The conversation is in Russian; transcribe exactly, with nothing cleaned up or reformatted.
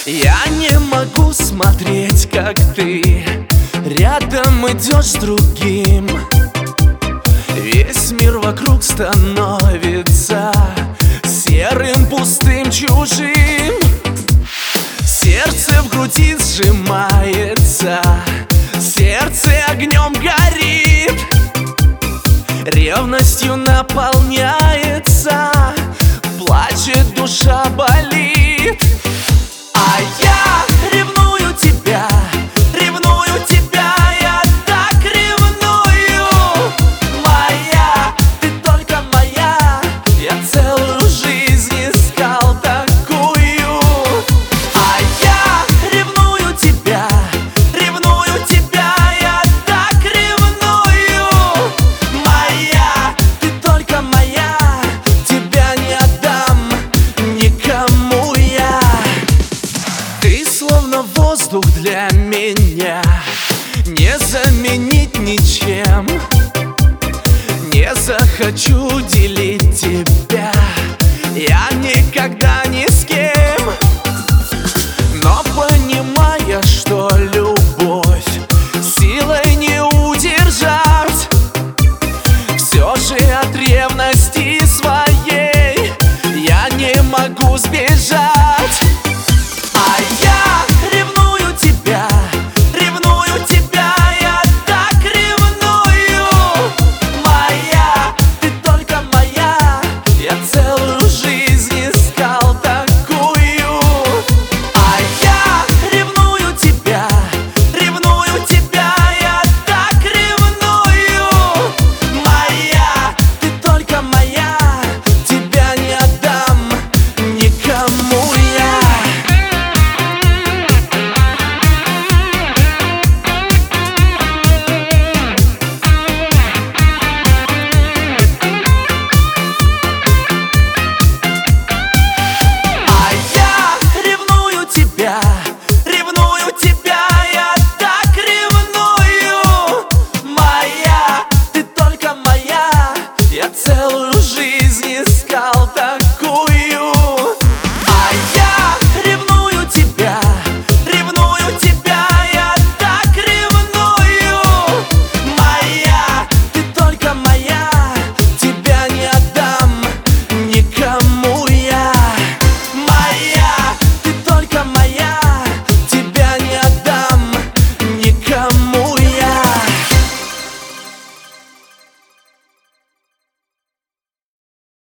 Я не могу смотреть, как ты рядом идешь с другим. Весь мир вокруг становится серым, пустым, чужим. Сердце в груди сжимается, сердце огнем горит, ревностью наполняется, плачет, душа болит. А я ревную тебя, ревную тебя, я так ревную. Моя, ты только моя, я целую жизнь искал такую. А я ревную тебя, ревную тебя, я так ревную. Моя, ты только моя, тебя не отдам никому я. Ты словно воздух для меня, не заменить ничем. Не захочу делить тебя, я никогда ни с кем.